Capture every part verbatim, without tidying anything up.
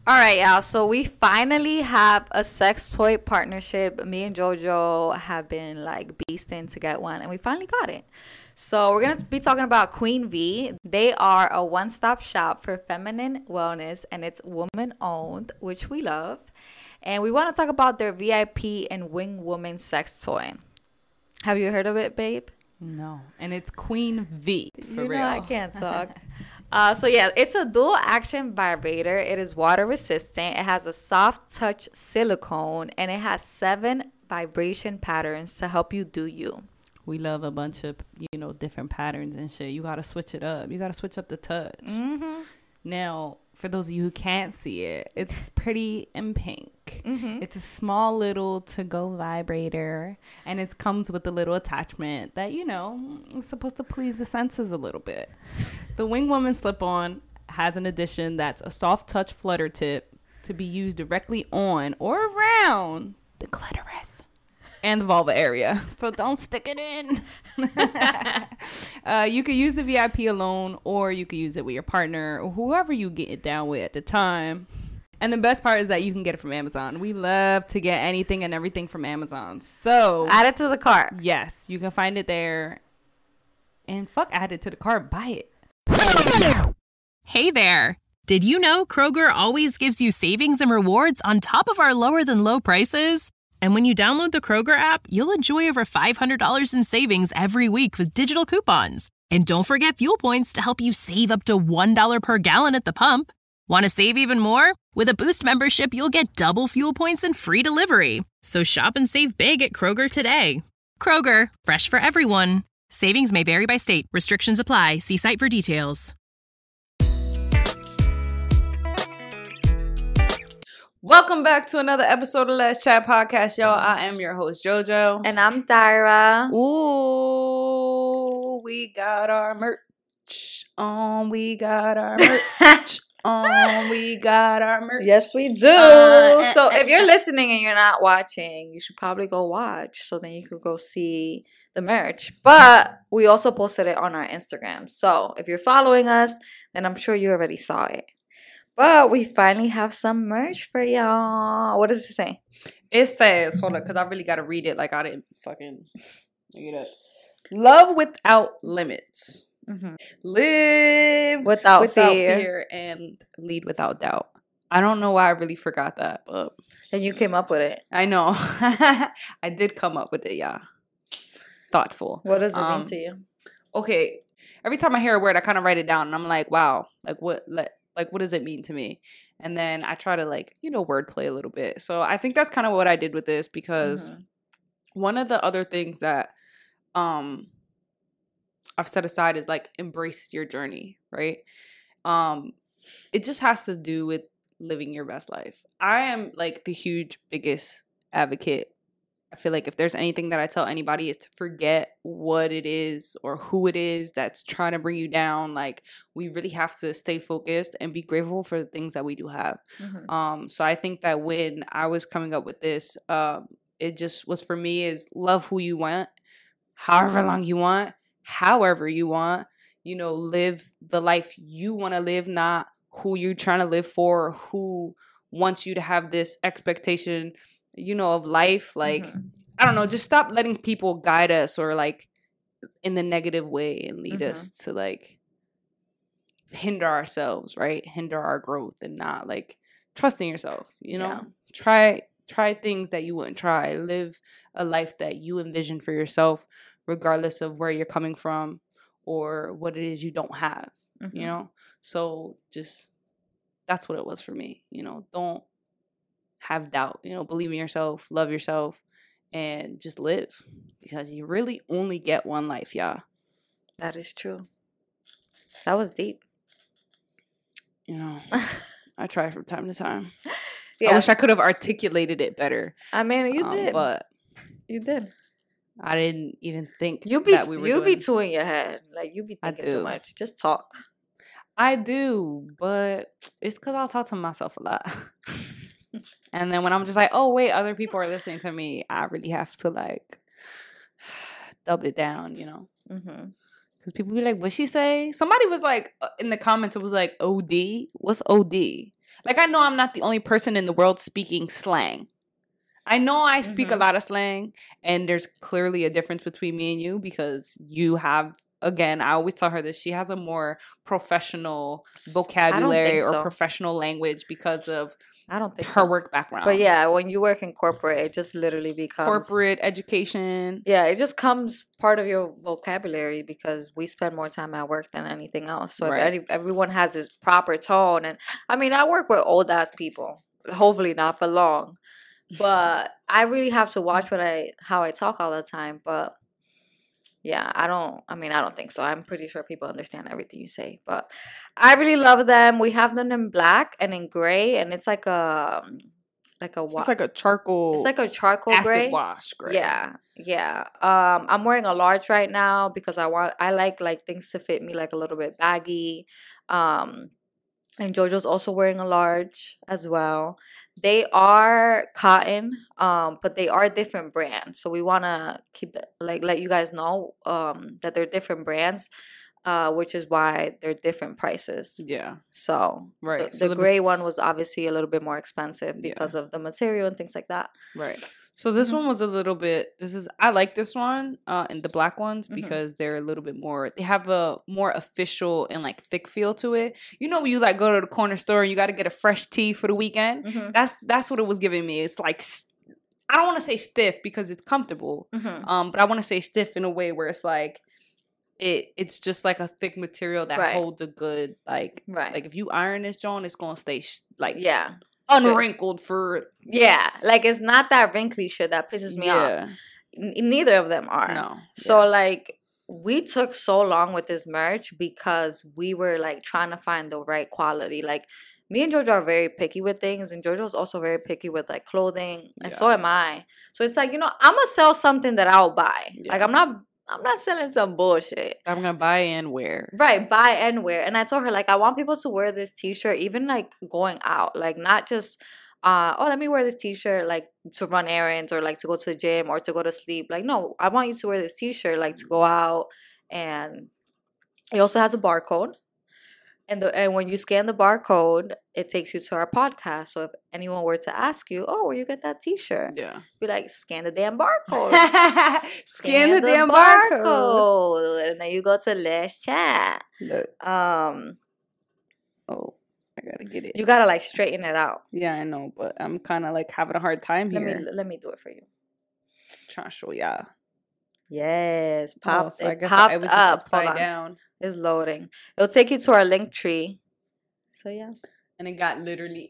All right, y'all. So we finally have a sex toy partnership. Me and JoJo have been like beasting to get one, and we finally got it. So we're going to be talking about Queen V. They are a one-stop shop for feminine wellness, and it's woman-owned, which we love. And we want to talk about their V I P and Wing Woman sex toy. Have you heard of it, babe? No. And it's Queen V, for you real. know I can't talk. Uh, so yeah, it's a dual action vibrator. It is water resistant. It has a soft touch silicone, and it has seven vibration patterns to help you do you. We love a bunch of, you know, different patterns and shit. You got to switch it up. You got to switch up the touch. Mm-hmm. Now, for those of you who can't see it, it's pretty in pink. Mm-hmm. It's a small little to-go vibrator, and it comes with a little attachment that, you know, is supposed to please the senses a little bit. The Wing Woman slip-on has an addition that's a soft touch flutter tip to be used directly on or around the clitoris and the vulva area. So don't stick it in. uh, you could use the V I P alone, or you could use it with your partner or whoever you get it down with at the time. And the best part is that you can get it from Amazon. We love to get anything and everything from Amazon. So add it to the cart. Yes, you can find it there. And fuck, add it to the cart. Buy it. Hey there. Did you know Kroger always gives you savings and rewards on top of our lower than low prices? And when you download the Kroger app, you'll enjoy over five hundred dollars in savings every week with digital coupons. And don't forget fuel points to help you save up to one dollar per gallon at the pump. Want to save even more? With a Boost membership, you'll get double fuel points and free delivery. So shop and save big at Kroger today. Kroger, fresh for everyone. Savings may vary by state. Restrictions apply. See site for details. Welcome back to another episode of Let's Chat Podcast, y'all. I am your host, JoJo. And I'm Tyra. Ooh, we got our merch on. We got our merch on. We got our merch. Yes, we do. Uh, so uh, if you're uh, listening and you're not watching, you should probably go watch so then you could go see the merch. But we also posted it on our Instagram. So if you're following us, then I'm sure you already saw it. But we finally have some merch for y'all. What does it say? It says, hold up, because I really got to read it like I didn't fucking look it up. Love without limits. Mm-hmm. Live without, without fear. fear and lead without doubt. I don't know why I really forgot that, but and you came up with it. I know. I did come up with it, yeah. Thoughtful. What does it um, mean to you? Okay. Every time I hear a word, I kind of write it down, and I'm like, wow, like what, like, like what does it mean to me? And then I try to like, you know, wordplay a little bit. So I think that's kind of what I did with this, because mm-hmm. one of the other things that um I've set aside is like embrace your journey, right? Um, it just has to do with living your best life. I am like the huge biggest advocate. I feel like if there's anything that I tell anybody is to forget what it is or who it is that's trying to bring you down. Like, we really have to stay focused and be grateful for the things that we do have. Mm-hmm. Um, so I think that when I was coming up with this, um, it just was for me is love who you want, however long you want, however you want, you know, live the life you want to live, not who you're trying to live for, or who wants you to have this expectation, you know, of life. Like, mm-hmm. I don't know, just stop letting people guide us or like in the negative way and lead mm-hmm. us to like hinder ourselves, right? Hinder our growth and not like trusting yourself, you know, yeah. try, try things that you wouldn't try, live a life that you envision for yourself, regardless of where you're coming from or what it is you don't have, mm-hmm. you know? So just, that's what it was for me, you know, don't have doubt, you know, believe in yourself, love yourself, and just live, because you really only get one life, y'all. That is true. That was deep. You know, I try from time to time. Yes. I wish I could have articulated it better. I mean, you um, did. But you did. I didn't even think you be, that we were You doing... be too in your head. Like, you be thinking too much. Just talk. I do, but it's because I'll talk to myself a lot. And then when I'm just like, oh, wait, other people are listening to me, I really have to, like, double it down, you know? Mm-hmm. Because people be like, what'd she say? Somebody was like, in the comments, it was like, O D? What's O D? Like, I know I'm not the only person in the world speaking slang. I know I speak mm-hmm. a lot of slang, and there's clearly a difference between me and you because you have, again, I always tell her this, she has a more professional vocabulary or so. professional language because of I don't think her so. work background. But yeah, when you work in corporate, it just literally becomes... Corporate, education. Yeah, it just comes part of your vocabulary because we spend more time at work than anything else. So right. if any, everyone has this proper tone, and I mean, I work with old-ass people. Hopefully not for long. But I really have to watch what I how I talk all the time. But yeah, I don't, I mean, I don't think so. I'm pretty sure people understand everything you say. But I really love them. We have them in black and in gray. And it's like a, like a, wa- it's like a charcoal. It's like a charcoal acid gray. wash gray. Yeah. Yeah. Um, I'm wearing a large right now because I want, I like like things to fit me like a little bit baggy. Um, and JoJo's also wearing a large as well. They are cotton, um, but they are different brands. So we want to keep the, like let you guys know um, that they're different brands, uh, which is why they're different prices. Yeah. So right. The, so the gray one was obviously a little bit more expensive because yeah. of the material and things like that. Right. So this mm-hmm. one was a little bit, this is, I like this one uh, and the black ones because mm-hmm. they're a little bit more, they have a more official and like thick feel to it. You know when you like go to the corner store and you got to get a fresh tee for the weekend? Mm-hmm. That's that's what it was giving me. It's like, I don't want to say stiff because it's comfortable, mm-hmm. um, but I want to say stiff in a way where it's like, it it's just like a thick material that right. holds a good, like, right. like if you iron this joint, it's going to stay sh- like, yeah. unwrinkled for yeah like it's not that wrinkly shit that pisses me yeah. off. N- neither of them are. No. So yeah. like we took so long with this merch because we were like trying to find the right quality. Like me and JoJo are very picky with things, and JoJo's also very picky with like clothing, and yeah. so am I. So it's like, you know, I'm gonna sell something that I'll buy. Yeah. Like I'm not I'm not selling some bullshit. I'm gonna buy and wear. Right, buy and wear. And I told her, like, I want people to wear this t-shirt, even like going out. Like not just uh oh, let me wear this t-shirt like to run errands or like to go to the gym or to go to sleep. Like, no, I want you to wear this t-shirt like to go out. And it also has a barcode. And the and when you scan the barcode, it takes you to our podcast. So if anyone were to ask you, oh, where you get that t-shirt? Yeah. Be like, scan the damn barcode. scan, scan the, the damn barcode. barcode. And then you go to Let's Chat. Look. Um, oh, I gotta get it. You gotta like straighten it out. Yeah, I know, but I'm kind of like having a hard time let here. Me, let me do it for you. I'm trying to show y'all. Yes, pop. Oh, so it popped it was up. Just upside down. It's loading. It'll take you to our link tree. So yeah. And it got literally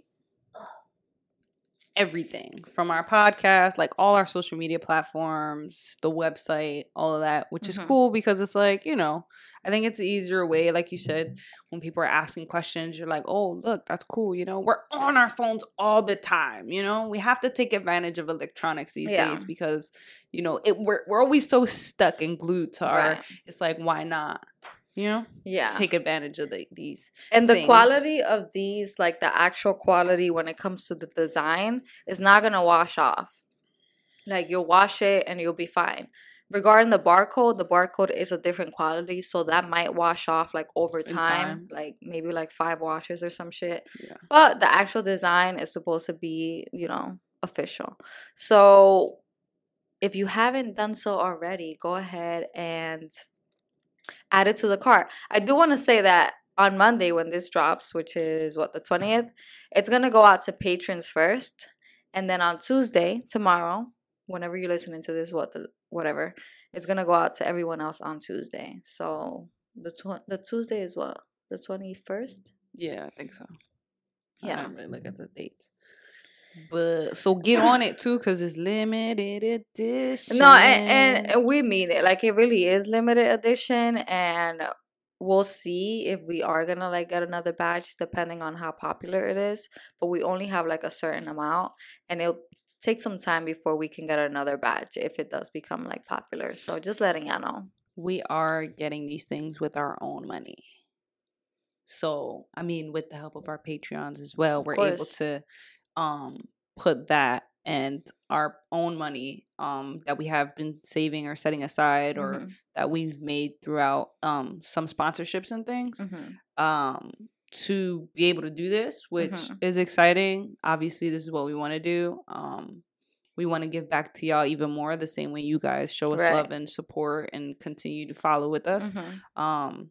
everything from our podcast, like all our social media platforms, the website, all of that, which mm-hmm. is cool because it's like, you know, I think it's an easier way. Like you said, when people are asking questions, you're like, oh, look, that's cool. You know, we're on our phones all the time. You know, we have to take advantage of electronics these yeah. days because, you know, it we're, we're always so stuck and glued to our, right. It's like, why not? You know, yeah, take advantage of the, these and things. The quality of these, like the actual quality when it comes to the design, is not gonna wash off. Like you'll wash it and you'll be fine. Regarding the barcode, the barcode is a different quality, so that might wash off like over time, time. like maybe like five washes or some shit. Yeah. But the actual design is supposed to be, you know, official. So if you haven't done so already, go ahead and add it to the cart. I do want to say that on Monday when this drops, which is what, the twentieth, it's going to go out to patrons first. And then on Tuesday, tomorrow, whenever you're listening to this, what the whatever, it's going to go out to everyone else on Tuesday. So the tw- the Tuesday is what? The twenty-first? Yeah, I think so. Yeah. I don't really look at the dates. But so get on it too, because it's limited edition. No, and, and we mean it. Like, it really is limited edition, and we'll see if we are gonna like get another batch depending on how popular it is. But we only have like a certain amount, and it'll take some time before we can get another batch if it does become like popular. So just letting y'all know. We are getting these things with our own money. So, I mean, with the help of our Patreons as well, we're able to um put that and our own money um that we have been saving or setting aside or mm-hmm. that we've made throughout um some sponsorships and things. Mm-hmm. Um to be able to do this, which Mm-hmm. is exciting. Obviously, this is what we want to do. Um, we want to give back to y'all even more, the same way you guys show us Right. love and support and continue to follow with us. Mm-hmm. Um,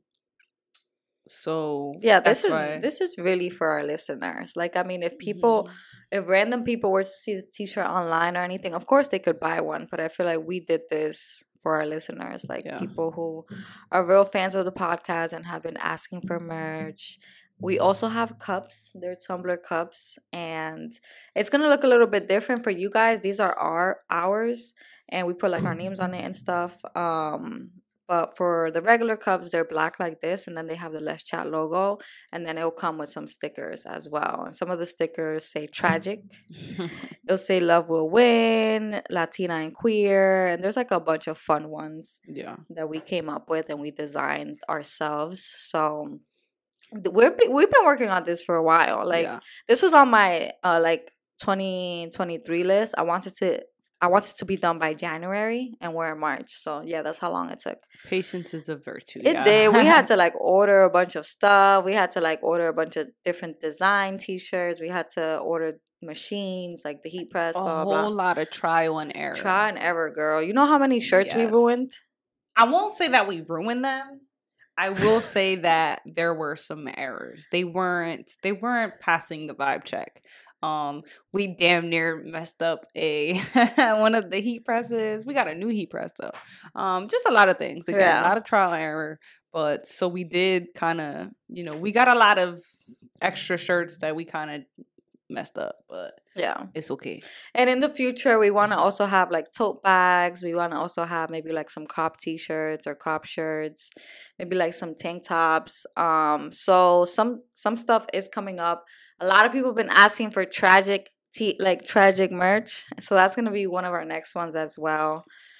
so Yeah, this that's is why- this is really for our listeners. Like, I mean, if people, Mhm. if random people were to see the t-shirt online or anything, of course they could buy one. But I feel like we did this for our listeners, like Yeah. people who are real fans of the podcast and have been asking for merch. We also have cups. They're tumbler cups, and it's gonna look a little bit different for you guys. These are our ours, and we put like our names on it and stuff. Um, but for the regular cups, they're black like this, and then they have the Let's Chat logo, and then it'll come with some stickers as well. And some of the stickers say tragic. It'll say love will win, Latina and queer, and there's like a bunch of fun ones yeah. that we came up with and we designed ourselves. So we're we've been working on this for a while. Like yeah. this was on my uh like twenty twenty-three list. I wanted to I wanted to be done by January, and we're in March. So yeah, that's how long it took. Patience is a virtue. It yeah. did. We had to like order a bunch of stuff. We had to like order a bunch of different design t-shirts. We had to order machines, like the heat press, a blah, whole blah, blah. lot of trial and error. Try and error, girl. You know how many shirts we Yes. ruined? I won't say that we ruined them. I will say that there were some errors. They weren't they weren't passing the vibe check. Um, we damn near messed up a one of the heat presses. We got a new heat press though. Um, just a lot of things. Again, Yeah. a lot of trial and error. But so we did kind of, you know, we got a lot of extra shirts that we kind of messed up, but Yeah. it's okay. And in the future, we want to also have like tote bags. We want to also have maybe like some crop t-shirts or crop shirts, maybe like some tank tops. Um, so some some stuff is coming up. A lot of people have been asking for tragic t like tragic merch, so that's gonna be one of our next ones as well.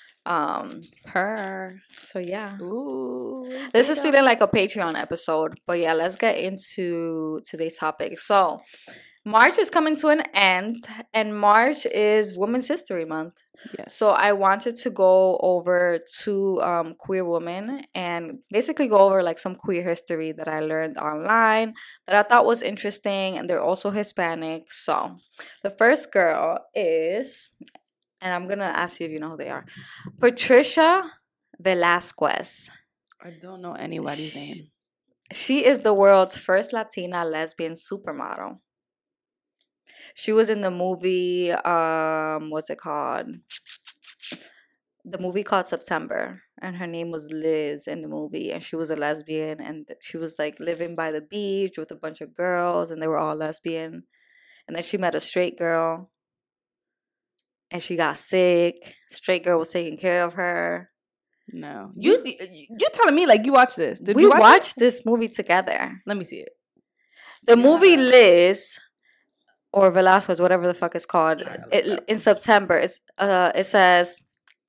Um, Per. so yeah. Ooh. This is feeling like a Patreon episode, but yeah, let's get into today's topic. So, March is coming to an end, and March is Women's History Month. Yes. So I wanted to go over two um, queer women and basically go over like some queer history that I learned online that I thought was interesting, and they're also Hispanic. So the first girl is, and I'm gonna ask you if you know who they are, Patricia Velasquez. I don't know anybody's Sh- name. She is the world's first Latina lesbian supermodel. She was in the movie, um, what's it called? The movie called September, and her name was Liz in the movie, and she was a lesbian, and she was like living by the beach with a bunch of girls, and they were all lesbian. And then she met a straight girl, and she got sick. Straight girl was taking care of her. No. You you telling me like you watched this? Did we you watch watched it? this movie together. Let me see it. The movie Yeah. Liz, or Velasquez, whatever the fuck it's called, Alright, look it, it up. in September, it's uh, it says,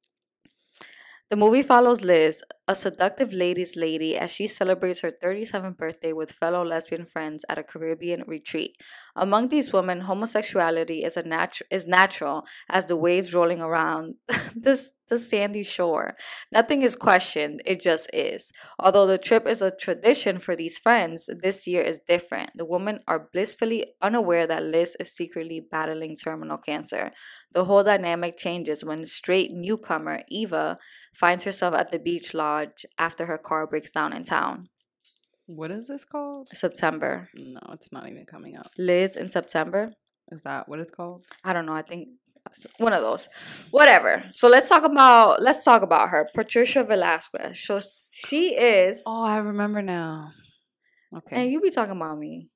the movie follows Liz, a seductive ladies' lady, as she celebrates her thirty-seventh birthday with fellow lesbian friends at a Caribbean retreat. Among these women, homosexuality is a natu- is natural as the waves rolling around this the sandy shore. Nothing is questioned, it just is. Although the trip is a tradition for these friends, this year is different. The women are blissfully unaware that Liz is secretly battling terminal cancer. The whole dynamic changes when straight newcomer Eva finds herself at the beach lodge after her car breaks down in town. What is this called? September. No, it's not even coming up. Liz in September. Is that what it's called? I don't know. I think one of those. Whatever. So let's talk about let's talk about her. Patricia Velasquez. So she is. Oh, I remember now. Okay. And you be talking about me.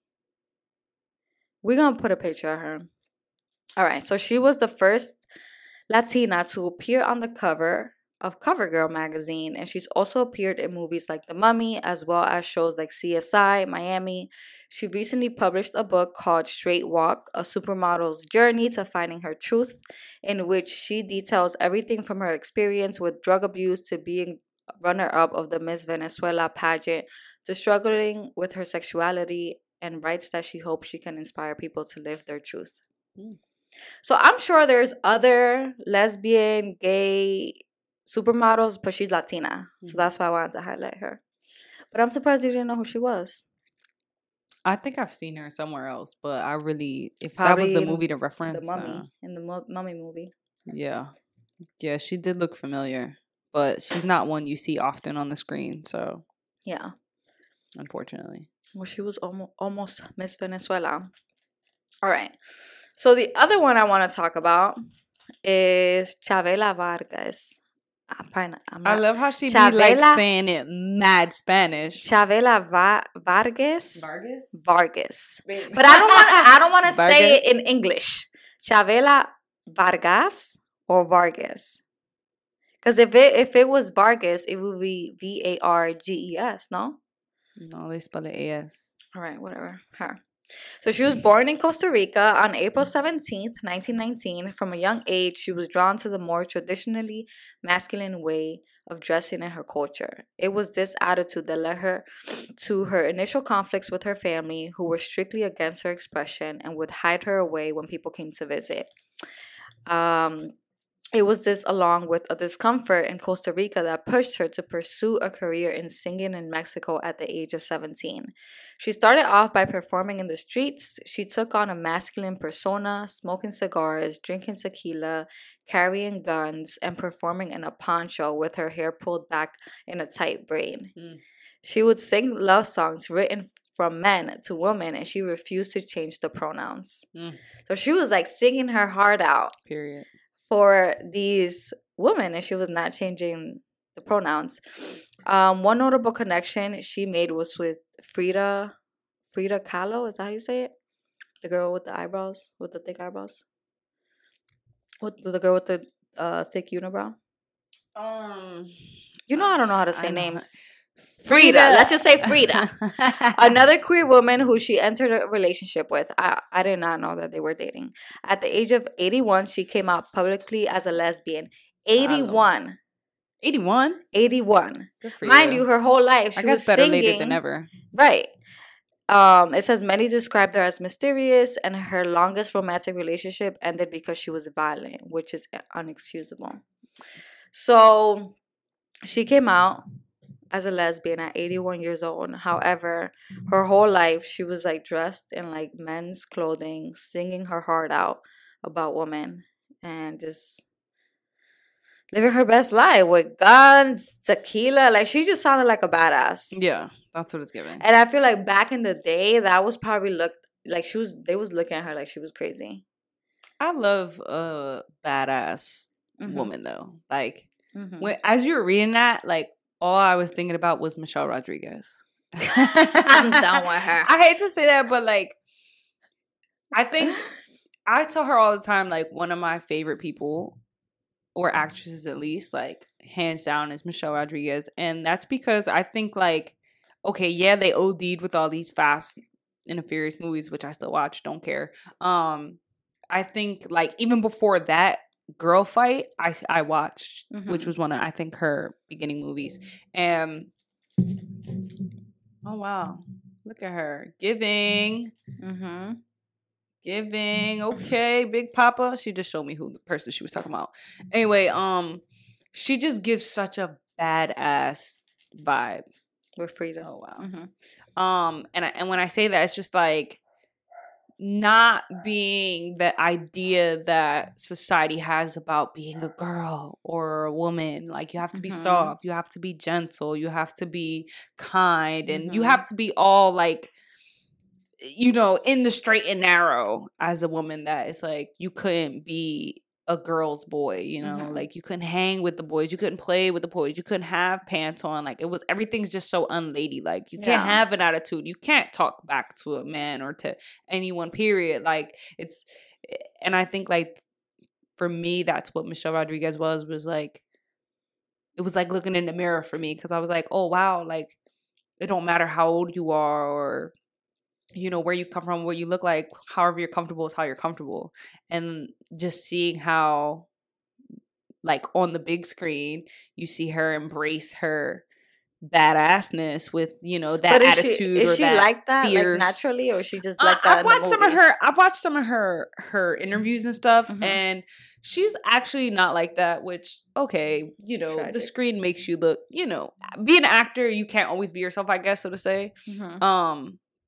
We're gonna put a picture of her. All right. So she was the first Latina to appear on the cover of CoverGirl magazine, and she's also appeared in movies like The Mummy, as well as shows like C S I Miami. She recently published a book called Straight Walk, a supermodel's journey to finding her truth, in which she details everything from her experience with drug abuse to being runner-up of the Miss Venezuela pageant to struggling with her sexuality, and writes that she hopes she can inspire people to live their truth. Mm. So I'm sure there's other lesbian, gay supermodels, but she's Latina. So Mhm. that's why I wanted to highlight her. But I'm surprised you didn't know who she was. I think I've seen her somewhere else, but I really, if Probably that was the movie to reference, the Mummy uh, in the Mu- Mummy movie. yeah, yeah, she did look familiar, but she's not one you see often on the screen. So yeah, unfortunately, well, she was almost almost Miss Venezuela. All right, so the other one I want to talk about is Chavela Vargas. I'm probably not, I'm I not, love how she Chavela, be like saying it mad Spanish. Chavela Va- Vargas. Vargas. Vargas. But I don't want. I don't want to say it in English. Chavela Vargas or Vargas. Because if it if it was Vargas, it would be V A R G E S. No. No, they spell it A S. All right, whatever. Her. So she was born in Costa Rica on April seventeenth, nineteen nineteen. From a young age, she was drawn to the more traditionally masculine way of dressing in her culture. It was this attitude that led her to her initial conflicts with her family, who were strictly against her expression and would hide her away when people came to visit. Um, It was this, along with a discomfort in Costa Rica, that pushed her to pursue a career in singing in Mexico at the age of seventeen. She started off by performing in the streets. She took on a masculine persona, smoking cigars, drinking tequila, carrying guns, and performing in a poncho with her hair pulled back in a tight braid. Mm. She would sing love songs written from men to women, and she refused to change the pronouns. Mm. So she was like singing her heart out. Period. For these women, and she was not changing the pronouns. Um, one notable connection she made was with Frida, Frida Kahlo. Is that how you say it? The girl with the eyebrows, with the thick eyebrows. What the girl with the uh, thick unibrow? Um, you know I don't know how to say names. Frida. Frida. Let's just say Frida. Another queer woman who she entered a relationship with. I, I did not know that they were dating. At the age of eighty-one, she came out publicly as a lesbian. eighty-one. eighty-one? eighty-one. Mind you. you, her whole life she I guess was better singing. Later than ever. Right. Um, it says many described her as mysterious, and her longest romantic relationship ended because she was violent, which is unexcusable. So she came out as a lesbian at eighty-one years old. However, her whole life she was like dressed in like men's clothing, singing her heart out about women, and just living her best life with guns, tequila. Like she just sounded like a badass. Yeah, that's what it's giving. And I feel like back in the day, that was probably looked like she was. They was looking at her like she was crazy. I love a badass mm-hmm. woman though. Like mm-hmm. when as you were reading that, like. All I was thinking about was Michelle Rodriguez. I'm done with her. I hate to say that, but like, I think I tell her all the time, like, one of my favorite people, or actresses at least, like, hands down is Michelle Rodriguez. And that's because I think, like, okay, yeah, they O D'd with all these Fast and Furious movies, which I still watch, don't care. Um, I think, like, even before that, Girl Fight I I watched, mm-hmm. which was one of I think her beginning movies, and oh wow, look at her giving, mm-hmm. giving. Okay, Big Papa. She just showed me who the person she was talking about. Anyway, um, she just gives such a badass vibe with Frida. Oh wow. Mm-hmm. Um, and I, and when I say that, it's just like. Not being the idea that society has about being a girl or a woman. Like, you have to be mm-hmm. soft, you have to be gentle, you have to be kind, and mm-hmm. you have to be all, like, you know, in the straight and narrow as a woman. That is like, you couldn't be a girl's boy, you know, mm-hmm. like, you couldn't hang with the boys, you couldn't play with the boys, you couldn't have pants on. Like, it was, everything's just so unladylike. You can't yeah. have an attitude, you can't talk back to a man or to anyone, period. Like, it's, and I think, like, for me, that's what Michelle Rodriguez was was like, it was like looking in the mirror for me, because I was like, oh wow, like, it don't matter how old you are or you know, where you come from, what you look like, however you're comfortable is how you're comfortable. And just seeing how, like, on the big screen, you see her embrace her badassness with, you know, that but is attitude. She, is or she that like that, fierce. Like, naturally, or she just like uh, that? I've watched some of her. I've watched some of her her interviews and stuff, mm-hmm. and she's actually not like that. Which, okay, you know, Tragic. The screen makes you look. You know, be an actor, you can't always be yourself, I guess, so to say. Mm-hmm. Um.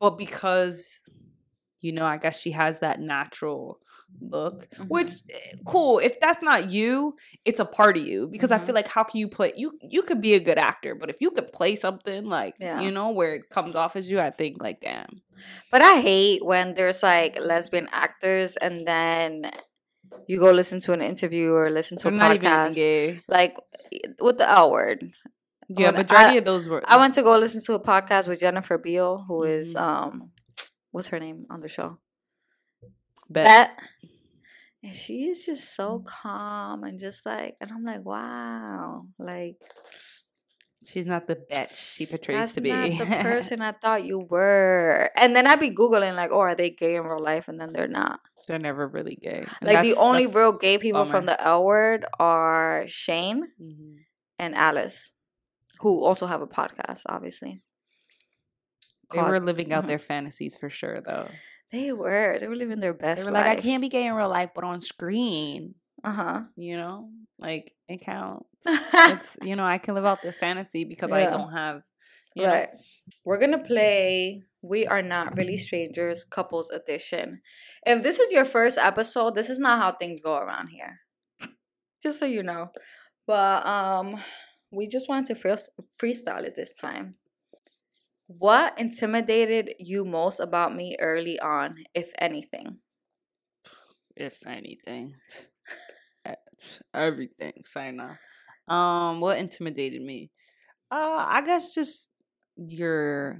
but because, you know, I guess she has that natural look, mm-hmm. which cool. If that's not you, it's a part of you, because mm-hmm. I feel like how can you play? You you could be a good actor, but if you could play something like yeah. you know where it comes off as you, I think like damn. But I hate when there's like lesbian actors and then you go listen to an interview or listen to They're a not podcast, even gay. Like with the L word. Yeah, when majority I, of those were. I went to go listen to a podcast with Jennifer Beal, who mm-hmm. is um, what's her name on the show? Bet. Bet. And she is just so calm and just like, and I'm like, wow, like. She's not the bitch she portrays to be. That's not the person I thought you were. And then I'd be Googling like, oh, are they gay in real life? And then they're not. They're never really gay. And like the only real gay people bummer. From the L Word are Shane mm-hmm. and Alice, who also have a podcast, obviously. They called, were living out mm-hmm. their fantasies for sure, though. They were. They were living their best They were life. like, I can't be gay in real life, but on screen. Uh-huh. You know? Like, it counts. It's, you know, I can live out this fantasy because yeah. I don't have, you right. know. We're going to play We Are Not Really Strangers Couples Edition. If this is your first episode, this is not how things go around here. Just so you know. But um, we just wanted to free- freestyle it this time. What intimidated you most about me early on, if anything? If anything. Everything, Saina. Um, what intimidated me? Uh, I guess just your,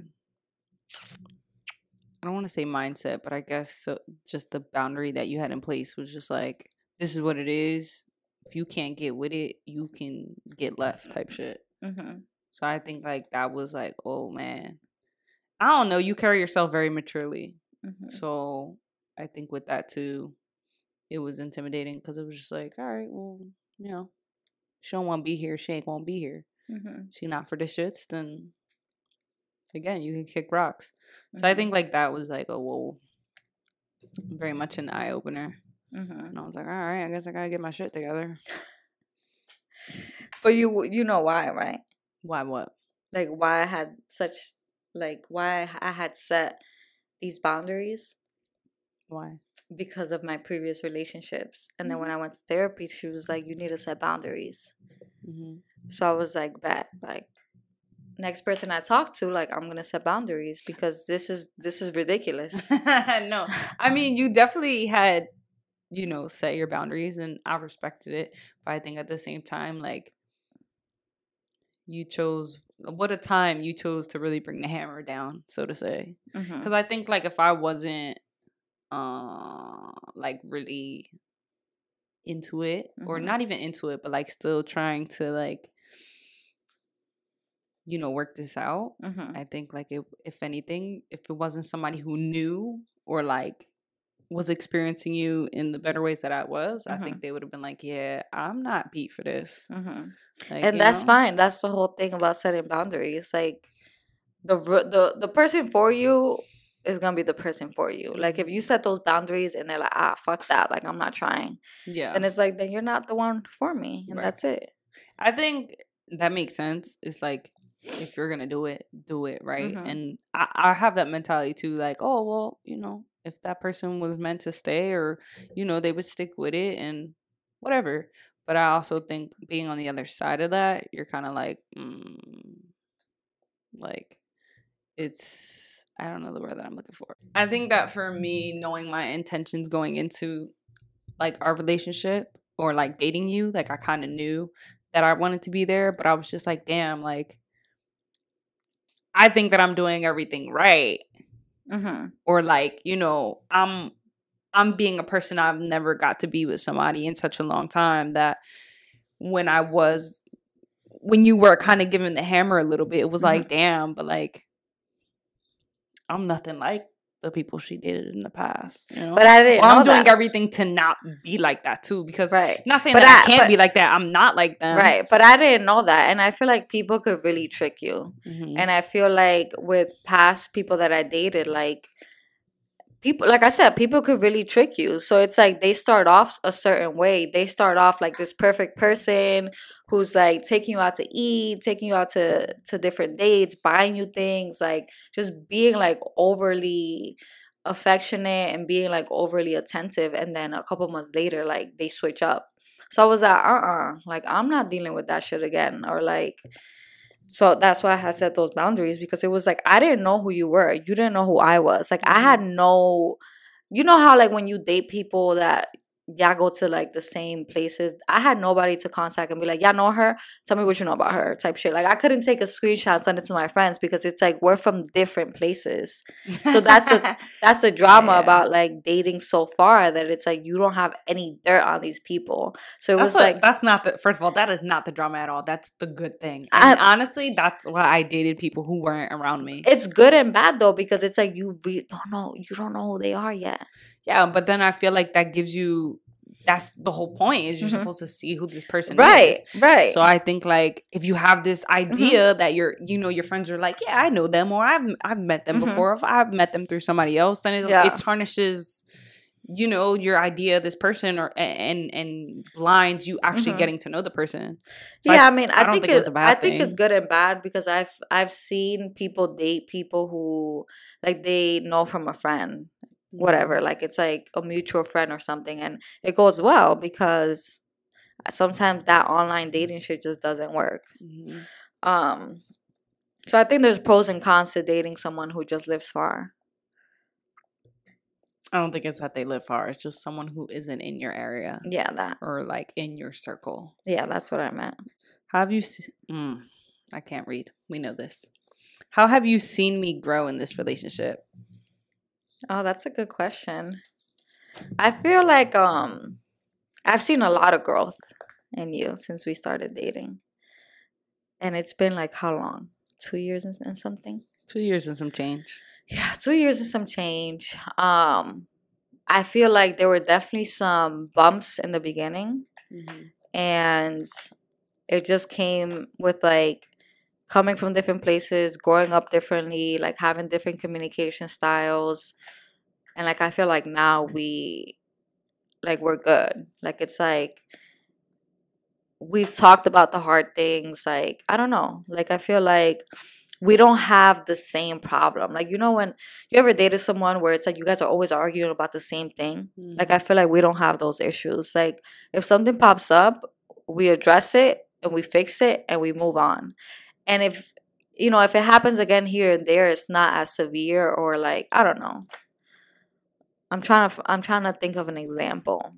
I don't want to say mindset, but I guess so, just the boundary that you had in place was just like, this is what it is. If you can't get with it, you can get left type shit. Mm-hmm. So I think like that was like, oh man, I don't know. You carry yourself very maturely. Mm-hmm. So I think with that too, it was intimidating because it was just like, all right, well, you know, she don't want to be here. She ain't gonna be here. Mm-hmm. She not for the shits. Then again, you can kick rocks. Mm-hmm. So I think like that was like a whoa, very much an eye opener. Mm-hmm. And I was like, all right, I guess I gotta get my shit together. But you you know why, right? Why what? Like why I had such like why I had set these boundaries. Why? Because of my previous relationships. And then when I went to therapy, she was like, you need to set boundaries. Mm-hmm. So I was like, bet, like next person I talk to, like I'm gonna set boundaries because this is this is ridiculous. No, I mean you definitely had, you know, set your boundaries and I respected it. But I think at the same time, like you chose, what a time you chose to really bring the hammer down, so to say. Because mm-hmm. I think like if I wasn't uh like really into it mm-hmm. or not even into it but like still trying to like you know work this out, mm-hmm. I think like if, if anything, if it wasn't somebody who knew or like was experiencing you in the better ways that I was, mm-hmm. I think they would have been like, yeah, I'm not beat for this. Mm-hmm. Like, and that's know? Fine. That's the whole thing about setting boundaries. Like the the the person for you is gonna be the person for you. Like if you set those boundaries and they're like, ah, fuck that, like I'm not trying. Yeah. And it's like, then you're not the one for me. And right. That's it. I think that makes sense. It's like if you're gonna do it, do it, right? Mm-hmm. And I, I have that mentality too, like, oh well, you know, if that person was meant to stay or, you know, they would stick with it and whatever. But I also think being on the other side of that, you're kind of like, mm, like it's, I don't know the word that I'm looking for. I think that for me, knowing my intentions going into like our relationship or like dating you, like I kind of knew that I wanted to be there, but I was just like, damn, like I think that I'm doing everything right. Mm-hmm. Or like, you know, I'm I'm being a person I've never got to be with somebody in such a long time that when I was, when you were kind of giving the hammer a little bit, it was mm-hmm. like, damn, but like, I'm nothing like the people she dated in the past. You know? But I didn't or know I'm doing that. everything to not be like that too, because right. not saying but that I, I can't but, be like that. I'm not like them. Right. But I didn't know that. And I feel like people could really trick you. Mm-hmm. And I feel like with past people that I dated, like people, like I said, people could really trick you. So it's like they start off a certain way. They start off like this perfect person who's like taking you out to eat, taking you out to, to different dates, buying you things, like just being like overly affectionate and being like overly attentive. And then a couple months later, like they switch up. So I was like, uh-uh, like I'm not dealing with that shit again. Or like, so that's why I had set those boundaries, because it was like, I didn't know who you were. You didn't know who I was. Like I had no, you know how like when you date people that y'all go to like the same places, I had nobody to contact and be like, y'all know her? Tell me what you know about her type shit. Like I couldn't take a screenshot, send it to my friends, because it's like we're from different places. So that's a that's a drama yeah. about like dating so far, that it's like you don't have any dirt on these people. So it that's was what, like that's not the first of all, that is not the drama at all. That's the good thing. And I, honestly, that's why I dated people who weren't around me. It's good and bad though, because it's like you re- don't know you don't know who they are yet. Yeah, but then I feel like that gives you, that's the whole point, is you're mm-hmm. supposed to see who this person right, is. Right, right. So I think like if you have this idea mm-hmm. that you're, you know, your friends are like, yeah, I know them, or I've I've met them mm-hmm. before. If I've met them through somebody else, then it, yeah. it tarnishes, you know, your idea of this person, or and and blinds you actually mm-hmm. getting to know the person. So yeah, I, I mean, I, I don't think, think it's, a bad I think thing. It's good and bad, because I've I've seen people date people who like they know from a friend. Whatever, like it's like a mutual friend or something, and it goes well, because sometimes that online dating shit just doesn't work. Mm-hmm. Um, so I think there's pros and cons to dating someone who just lives far. I don't think it's that they live far. It's just someone who isn't in your area. Yeah, that. Or like in your circle. Yeah, that's what I meant. How have you seen? Mm, I can't read. We know this. How have you seen me grow in this relationship? Oh, that's a good question. I feel like um, I've seen a lot of growth in you since we started dating. And it's been like how long? Two years and, and something? Two years and some change. Yeah, two years and some change. Um, I feel like there were definitely some bumps in the beginning. Mm-hmm. And it just came with like coming from different places, growing up differently, like having different communication styles. And like I feel like now we like we're good. Like it's like we've talked about the hard things. Like I don't know. Like I feel like we don't have the same problem. Like, you know, when you ever dated someone where it's like you guys are always arguing about the same thing. Mm-hmm. Like I feel like we don't have those issues. Like if something pops up, we address it and we fix it and we move on. And if, you know, if it happens again here and there, it's not as severe, or like, I don't know. I'm trying to, I'm trying to think of an example.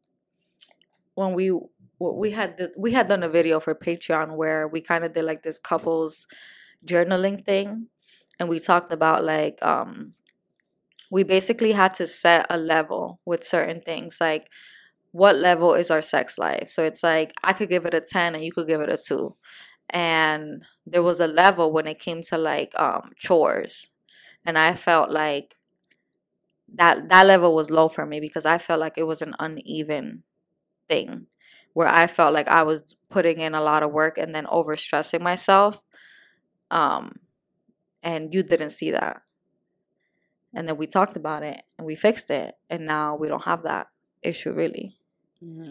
When we, we had, we had done a video for Patreon where we kind of did like this couples journaling thing. And we talked about like, um, we basically had to set a level with certain things. Like, what level is our sex life? So it's like, I could give it a ten and you could give it a two. And there was a level when it came to like um, chores. And I felt like that that level was low for me, because I felt like it was an uneven thing where I felt like I was putting in a lot of work and then overstressing myself. Um, and you didn't see that. And then we talked about it and we fixed it. And now we don't have that issue really. Mm-hmm.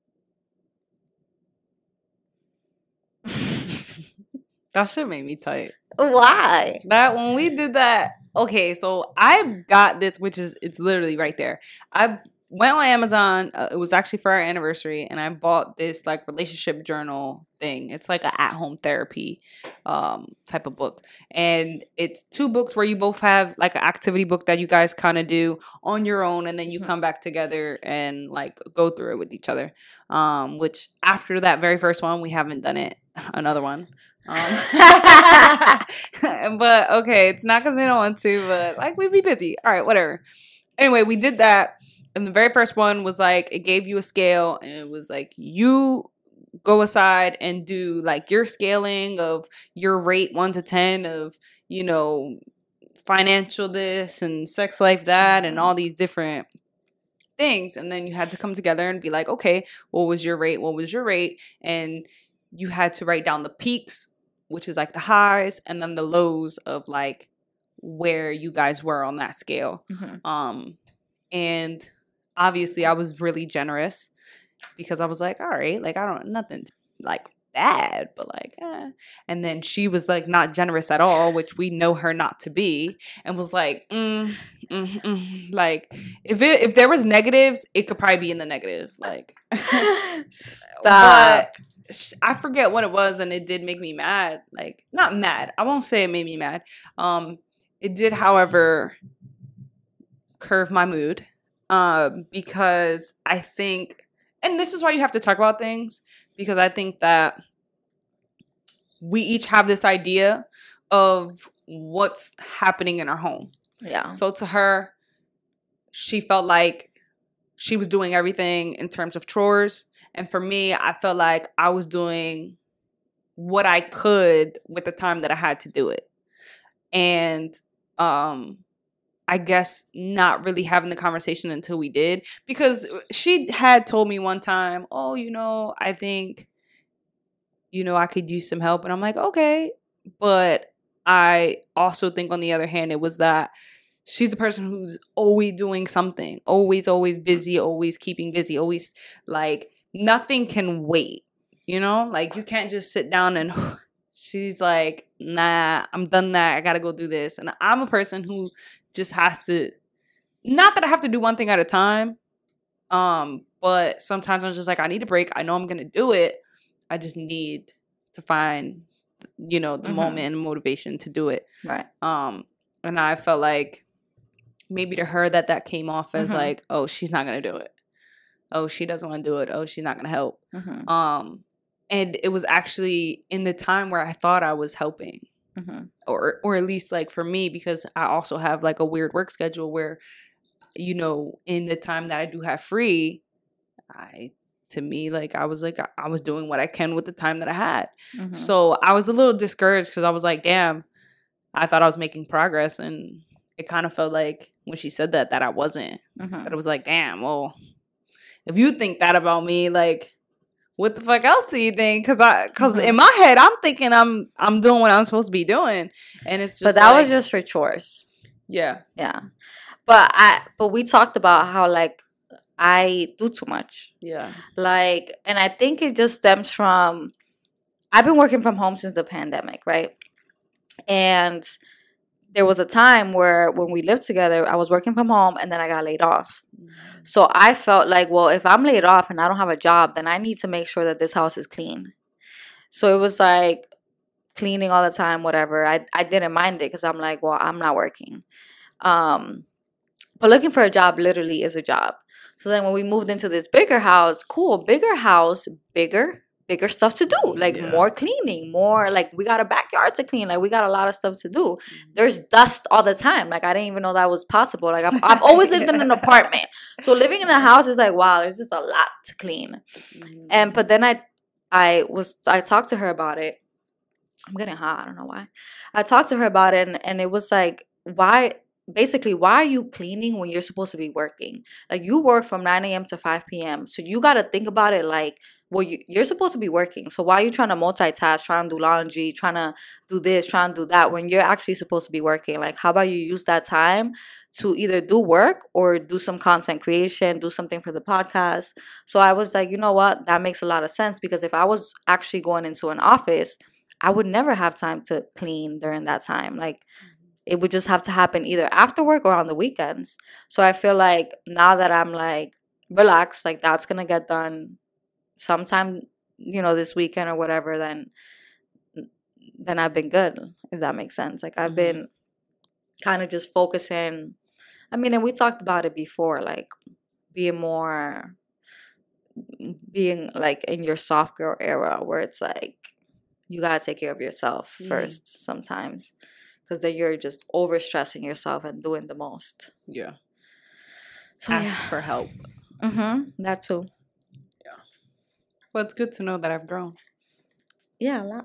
That shit made me tight. Why? That when we did that. Okay, so I got this, which is it's literally right there. I went on Amazon. Uh, it was actually for our anniversary, and I bought this like relationship journal thing. It's like an at-home therapy um, type of book, and it's two books where you both have like an activity book that you guys kind of do on your own, and then you mm-hmm. come back together and like go through it with each other. Um, which after that very first one, we haven't done it. Another one. Um, but okay, it's not because they don't want to, but like we'd be busy. All right, whatever. Anyway, we did that, and the very first one was like it gave you a scale, and it was like you go aside and do like your scaling of your rate one to ten of, you know, financial this and sex life that and all these different things, and then you had to come together and be like, okay, what was your rate? What was your rate? And you had to write down the peaks, which is like the highs, and then the lows of like where you guys were on that scale. Mm-hmm. Um, and obviously I was really generous because I was like, all right, like I don't, nothing like bad, but like, eh. And then she was like not generous at all, which we know her not to be, and was like, mm, mm, mm. like if it, if there was negatives, it could probably be in the negative. Like, Stop. But I forget what it was, and it did make me mad. Like, not mad. I won't say it made me mad. Um, it did, however, curve my mood. Um, because I think, and this is why you have to talk about things, because I think that we each have this idea of what's happening in our home. Yeah. So to her, she felt like she was doing everything in terms of chores. And for me, I felt like I was doing what I could with the time that I had to do it. And um, I guess not really having the conversation until we did. Because she had told me one time, oh, you know, I think, you know, I could use some help. And I'm like, okay. But I also think on the other hand, it was that she's a person who's always doing something. Always, always busy. Always keeping busy. Always like... Nothing can wait, you know? Like, you can't just sit down and she's like, nah, I'm done that. I got to go do this. And I'm a person who just has to, not that I have to do one thing at a time, um, but sometimes I'm just like, I need a break. I know I'm going to do it. I just need to find, you know, the mm-hmm. moment and motivation to do it. Right. Um, and I felt like maybe to her that that came off as mm-hmm. like, oh, she's not going to do it. Oh, she doesn't want to do it. Oh, she's not going to help. Mm-hmm. Um, and it was actually in the time where I thought I was helping. Mm-hmm. Or or at least like for me, because I also have like a weird work schedule where, you know, in the time that I do have free, I, to me, like I was like, I, I was doing what I can with the time that I had. Mm-hmm. So I was a little discouraged because I was like, damn, I thought I was making progress. And it kind of felt like when she said that, that I wasn't. Mm-hmm. But it was like, damn, well, if you think that about me, like, what the fuck else do you think? Because I, because mm-hmm. in my head, I'm thinking I'm, I'm doing what I'm supposed to be doing, and it's just. But that like, was just for chores. Yeah, yeah. But I, but we talked about how like I do too much. Yeah. Like, and I think it just stems from. I've been working from home since the pandemic, right? And there was a time where when we lived together, I was working from home and then I got laid off. Mm-hmm. So I felt like, well, if I'm laid off and I don't have a job, then I need to make sure that this house is clean. So it was like cleaning all the time, whatever. I, I didn't mind it because I'm like, well, I'm not working. Um, but looking for a job literally is a job. So then when we moved into this bigger house, cool, bigger house, bigger bigger stuff to do, like yeah. more cleaning, more like we got a backyard to clean, like we got a lot of stuff to do. There's dust all the time. Like I didn't even know that was possible. Like I've, I've always lived in an apartment, so living in a house is like, wow, there's just a lot to clean. Mm-hmm. And but then I I was I talked to her about it. I'm getting hot, I don't know why. I talked to her about it, and, and it was like, why basically why are you cleaning when you're supposed to be working? Like you work from nine a.m. to five p.m. so you got to think about it like, well, you, you're supposed to be working. So why are you trying to multitask, trying to do laundry, trying to do this, trying to do that when you're actually supposed to be working? Like, how about you use that time to either do work or do some content creation, do something for the podcast? So I was like, you know what? That makes a lot of sense, because if I was actually going into an office, I would never have time to clean during that time. Like, it would just have to happen either after work or on the weekends. So I feel like now that I'm like relaxed, like that's going to get done sometime, you know, this weekend or whatever, then then I've been good, if that makes sense. Like I've mm-hmm. been kind of just focusing. I mean, and we talked about it before, like being more, being like in your soft girl era where it's like you got to take care of yourself mm-hmm. first sometimes, because then you're just overstressing yourself and doing the most. Yeah. So, Ask yeah. for help. Mm-hmm. That too. Well, it's good to know that I've grown. Yeah, a lot.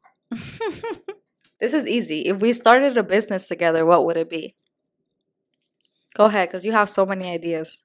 This is easy. If we started a business together, what would it be? Go ahead, because you have so many ideas.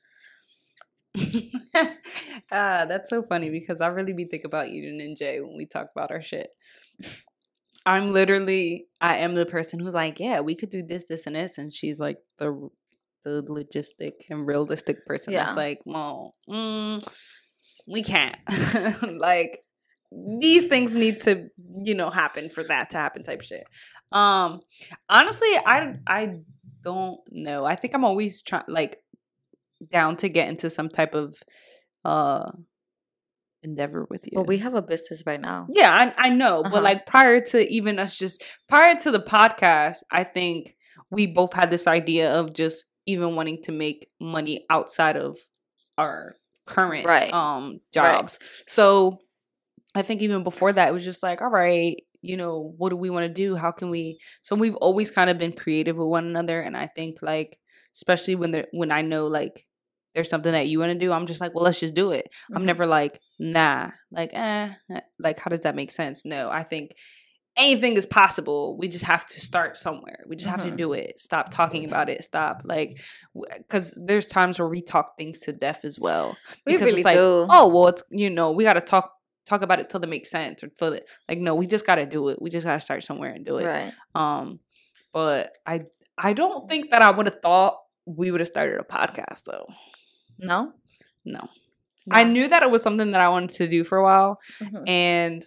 ah, that's so funny because I really be thinking about you and Jay when we talk about our shit. I'm literally, I am the person who's like, yeah, we could do this, this, and this. And she's like the the logistic and realistic person Yeah. that's like, well, mm, we can't. Like, these things need to, you know, happen for that to happen type shit. Um, honestly, I, I don't know. I think I'm always trying, like, down to get into some type of uh endeavor with you. Well, we have a business right now. Yeah, I, I know. Uh-huh. But, like, prior to even us just, prior to the podcast, I think we both had this idea of just even wanting to make money outside of our current Right. um jobs. Right. So I think even before that, it was just like, all right, you know, what do we want to do? How can we? So we've always kind of been creative with one another. And I think, like, especially when there, when I know, like, there's something that you want to do, I'm just like, well, let's just do it. Mm-hmm. I'm never like, nah, like, eh, like, how does that make sense? No, I think anything is possible. We just have to start somewhere. We just have mm-hmm. to do it. Stop talking about it. Stop, like, because there's times where we talk things to death as well. We because really it's like, do. Oh, well, it's, you know, we got to talk talk about it till it makes sense, or till it, like, no, we just got to do it. We just got to start somewhere and do it. Right. Um, but I I don't think that I would have thought we would have started a podcast though. No, no, no. I knew that it was something that I wanted to do for a while, mm-hmm. and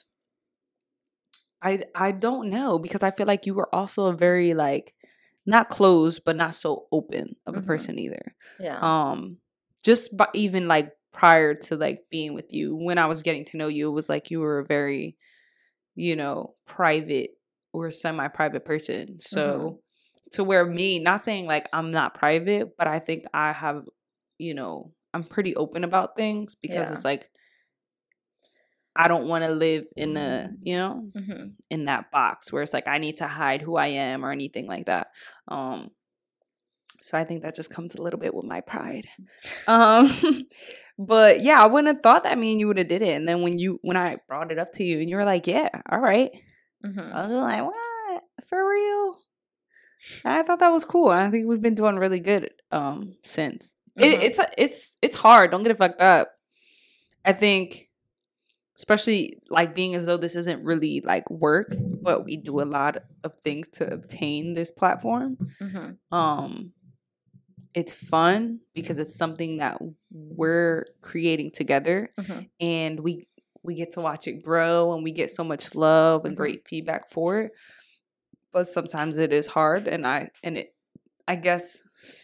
I I don't know, because I feel like you were also a very, like, not closed but not so open of a mm-hmm. person either. Yeah. Um, just by even, like, prior to, like, being with you, when I was getting to know you, it was like you were a very, you know, private or semi-private person. So mm-hmm. to where me, not saying like I'm not private, but I think I have, you know, I'm pretty open about things, because yeah. it's like, I don't want to live in a, you know, mm-hmm. in that box where it's like I need to hide who I am or anything like that. Um, so I think that just comes a little bit with my pride. Um, but yeah, I wouldn't have thought that me and you would have did it. And then when you, when I brought it up to you and you were like, yeah, all right. Mm-hmm. I was like, what? For real? And I thought that was cool. I think we've been doing really good um, since. Mm-hmm. It, it's, it's, it's hard. Don't get it fucked up. I think, especially, like, being as though this isn't really, like, work, but we do a lot of things to obtain this platform. Mm-hmm. Um, it's fun because it's something that we're creating together, mm-hmm. and we we get to watch it grow, and we get so much love and mm-hmm. great feedback for it. But sometimes it is hard, and I and it, I guess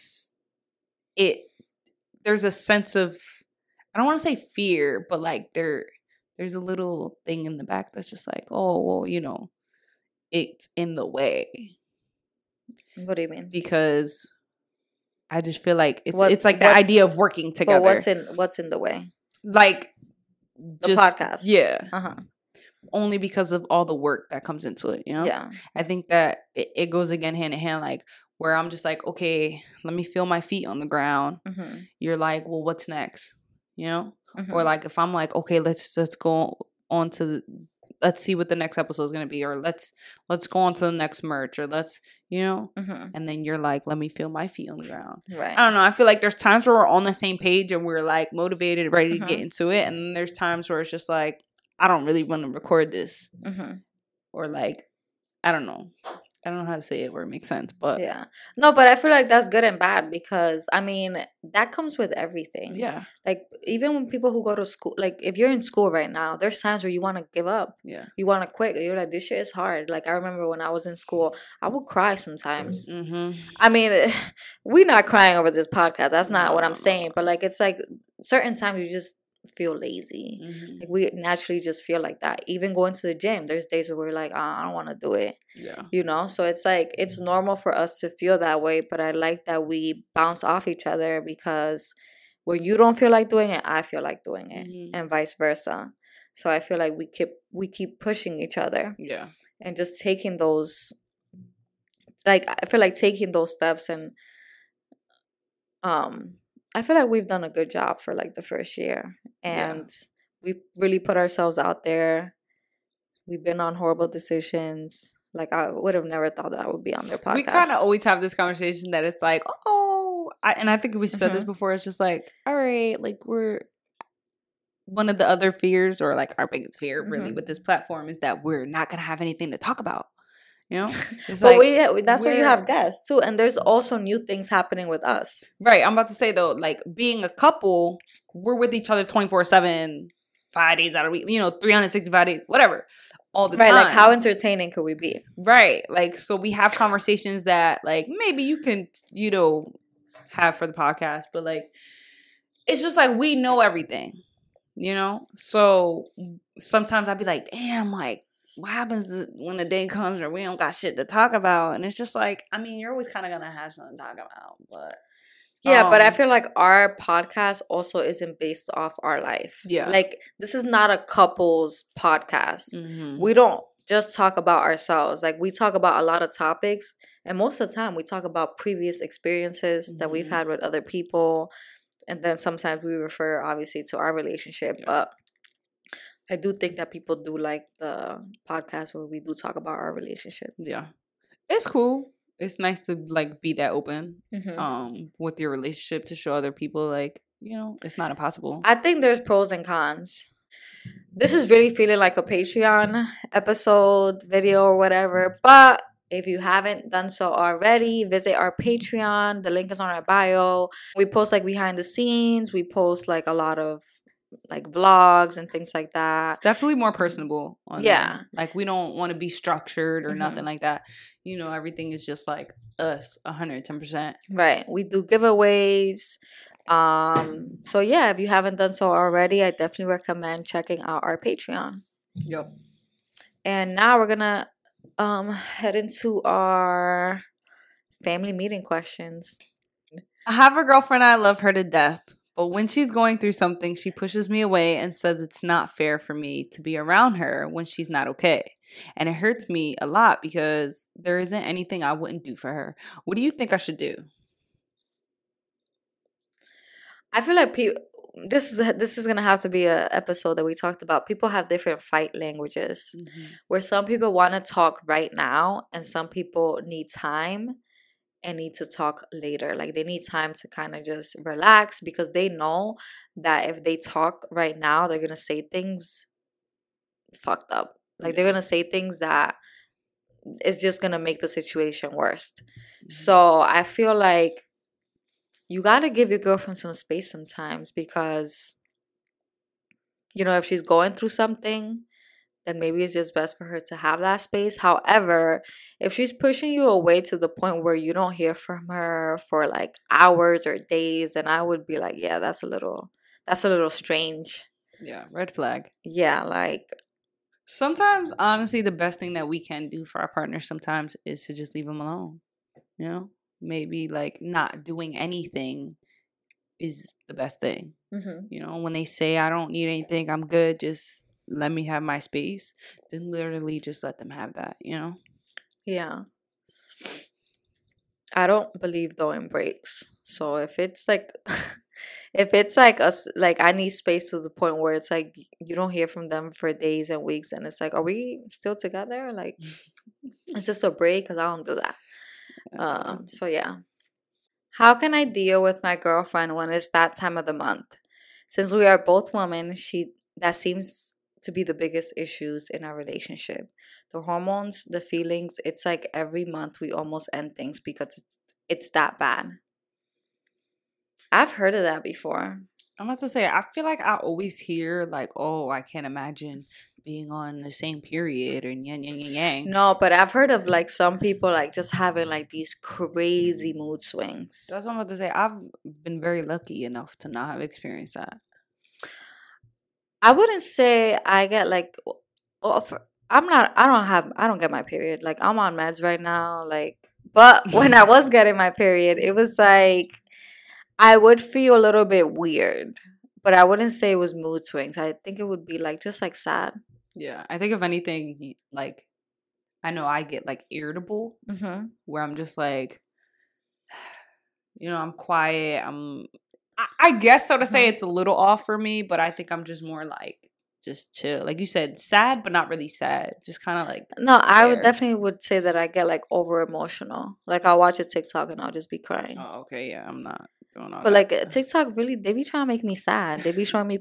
it. There's a sense of, I don't want to say fear, but like there. There's a little thing in the back that's just like, oh, well, you know, it's in the way. What do you mean? Because I just feel like it's what, it's like the idea of working together. But what's in what's in the way? Like the just, podcast. Yeah. Uh-huh. Only because of all the work that comes into it, you know? Yeah. I think that it, it goes again hand in hand, like where I'm just like, okay, let me feel my feet on the ground. Mm-hmm. You're like, well, what's next? You know? Mm-hmm. Or like if I'm like, okay, let's let's go on to the, let's see what the next episode is gonna be, or let's let's go on to the next merch, or let's, you know, mm-hmm. and then you're like, let me feel my feet on the ground. Right. I don't know. I feel like there's times where we're on the same page and we're like motivated, ready mm-hmm. to get into it, and then there's times where it's just like, I don't really want to record this, mm-hmm. or like, I don't know. I don't know how to say it where it makes sense, but yeah, no, but I feel like that's good and bad, because I mean that comes with everything. Yeah, like even when people who go to school, like if you're in school right now, there's times where you want to give up. Yeah, you want to quit. You're like, this shit is hard. Like I remember when I was in school, I would cry sometimes. Mm-hmm. I mean, we're not crying over this podcast. That's not no, what I'm saying. But like it's like certain times you just feel lazy. Mm-hmm. Like we naturally just feel like that. Even going to the gym, there's days where we're like, oh, I don't want to do it. Yeah, you know. So it's like it's normal for us to feel that way. But I like that we bounce off each other, because when you don't feel like doing it, I feel like doing it, mm-hmm. and vice versa. So I feel like we keep we keep pushing each other. Yeah, and just taking those, like I feel like taking those steps, and um. I feel like we've done a good job for like the first year, and yeah. we've really put ourselves out there. We've been on horrible decisions. Like I would have never thought that I would be on their podcast. We kind of always have this conversation that it's like, oh, I, and I think we said mm-hmm. this before. It's just like, all right, like we're, one of the other fears, or like our biggest fear really Mm-hmm. with this platform, is that we're not gonna have anything to talk about. You know, it's But like, we that's why you we're- have guests too, and there's also new things happening with us. right. I'm about to say though, like being a couple, we're with each other twenty-four seven, five days out of the week. You know, three hundred sixty-five days, whatever, all the Right, time. like how entertaining could we be? Right. Like, so we have conversations that, like, maybe you can, you know, have for the podcast, but, like, it's just like we know everything, you know? So sometimes I'd be like, damn, like, what happens when the day comes where we don't got shit to talk about? And it's just like, I mean, you're always kind of going to have something to talk about, but. Yeah, but I um, feel like our podcast also isn't based off our life. Yeah. Like, this is not a couple's podcast. mhm. We don't just talk about ourselves. Like, we talk about a lot of topics. And most of the time, we talk about previous experiences that we've Mhm. had with other people. And then sometimes we refer, obviously, to our relationship. Yeah. But I do think that people do like the podcast where we do talk about our relationship. Yeah. It's cool. It's nice to, like, be that open Mm-hmm. um, with your relationship to show other people, like, you know, it's not impossible. I think there's pros and cons. This is really feeling like a Patreon episode, video, or whatever. But if you haven't done so already, visit our Patreon. The link is on our bio. We post like behind the scenes. We post like a lot of like vlogs and things like that. It's definitely more personable. On Yeah. there. Like, we don't want to be structured or Mhm. nothing like that. You know, everything is just like us, one hundred ten percent. Right. We do giveaways. Um, so yeah, if you haven't done so already, I definitely recommend checking out our Patreon. Yep. And now we're gonna um head into our family meeting questions. I have a girlfriend, I love her to death. But when she's going through something, she pushes me away and says it's not fair for me to be around her when she's not okay. And it hurts me a lot because there isn't anything I wouldn't do for her. What do you think I should do? I feel like people. This is this is gonna have to be a episode that we talked about. People have different fight languages, where some people want to talk right now, and some people need time and need to talk later. Like they need time to kind of just relax because they know that if they talk right now, they're gonna say things fucked up. Like they're gonna say things that is just gonna make the situation worse. So I feel like you gotta give your girlfriend some space sometimes because, you know, if she's going through something, then maybe it's just best for her to have that space. However, if she's pushing you away to the point where you don't hear from her for like hours or days, then I would be like, yeah, that's a little, that's a little strange. Yeah, red flag. Yeah, like, Sometimes, honestly, the best thing that we can do for our partners sometimes is to just leave them alone. You know? Maybe, like, not doing anything is the best thing. mm-hmm. You know, when they say, I don't need anything, I'm good, just let me have my space, then literally just let them have that, you know? Yeah. I don't believe though in breaks. So if it's like, if it's like us, like I need space to the point where it's like you don't hear from them for days and weeks, and it's like, are we still together? Like, it's just a break because I don't do that. Um. So yeah. How can I deal with my girlfriend when it's that time of the month? Since we are both women, she that seems to be the biggest issues in our relationship. The hormones, the feelings, it's like every month we almost end things because it's, it's that bad. I've heard of that before. I'm about to say, I feel like I always hear, like, oh, I can't imagine being on the same period or yang, yang, yang, yang. No, but I've heard of like some people like just having like these crazy mood swings. That's what I'm about to say. I've been very lucky enough to not have experienced that. I wouldn't say I get like, well, for, I'm not, I don't have, I don't get my period. Like I'm on meds right now. Like, but when I was getting my period, it was like, I would feel a little bit weird, but I wouldn't say it was mood swings. I think it would be like, just like sad. Yeah. I think if anything, like, I know I get like irritable Mm-hmm. where I'm just like, you know, I'm quiet. I'm, I, I guess so to say Mhm. it's a little off for me, but I think I'm just more like, just chill. Like you said, sad, but not really sad. Just kind of like, No, I would Fair. definitely would say that I get like over emotional. Like I'll watch a TikTok and I'll just be crying. oh, okay, yeah, I'm not doing all But that. like uh, TikTok really, they be trying to make me sad. They be showing me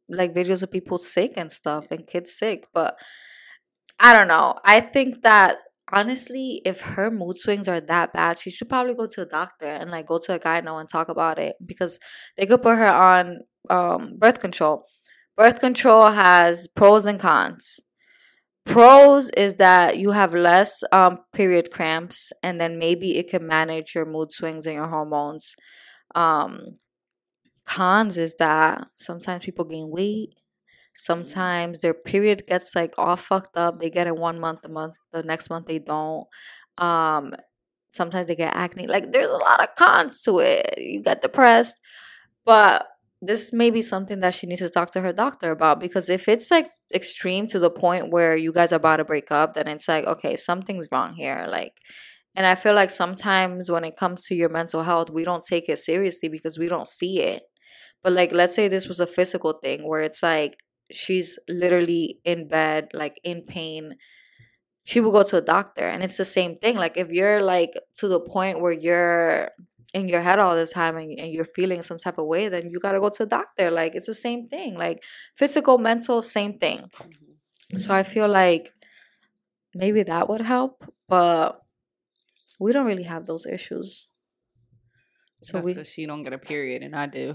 like videos of people sick and stuff and kids sick. But I don't know. I think that honestly, if her mood swings are that bad, she should probably go to a doctor and like go to a gyno and talk about it, because they could put her on um, birth control. Birth control has pros and cons. Pros is that you have less um, period cramps, and then maybe it can manage your mood swings and your hormones. Um, cons is that sometimes people gain weight. Sometimes their period gets like all fucked up. They get it one month, a month, the next month they don't. Um, sometimes they get acne. Like there's a lot of cons to it. You get depressed, but this may be something that she needs to talk to her doctor about, because if it's like extreme to the point where you guys are about to break up, then it's like, okay, something's wrong here. Like, and I feel like sometimes when it comes to your mental health, we don't take it seriously because we don't see it. But like, let's say this was a physical thing where it's like she's literally in bed, like in pain. She will go to a doctor, and it's the same thing. Like if you're like to the point where you're in your head all the time and, and you're feeling some type of way, then you got to go to a doctor. Like it's the same thing. Like physical, mental, same thing. Mm-hmm. So I feel like maybe that would help, but we don't really have those issues. So that's because she don't get a period and I do.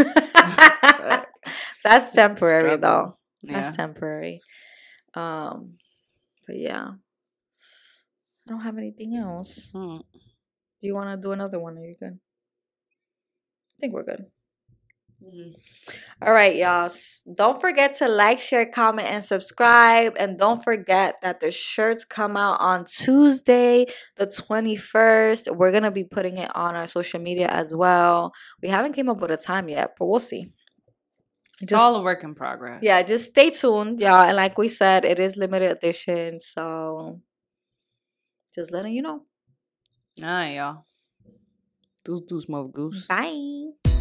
That's temporary though. Yeah. That's temporary. Um, but yeah, I don't have anything else. Hmm. Do you want to do another one? Are you good? I think we're good. Mm-hmm. All right, y'all. Don't forget to like, share, comment, and subscribe. And don't forget that the shirts come out on Tuesday, the twenty-first. We're going to be putting it on our social media as well. We haven't came up with a time yet, but we'll see. It's just all a work in progress. Yeah, just stay tuned, y'all. And like we said, it is limited edition. So just letting you know. All right, y'all. Deuce, deuce, mother goose. Bye.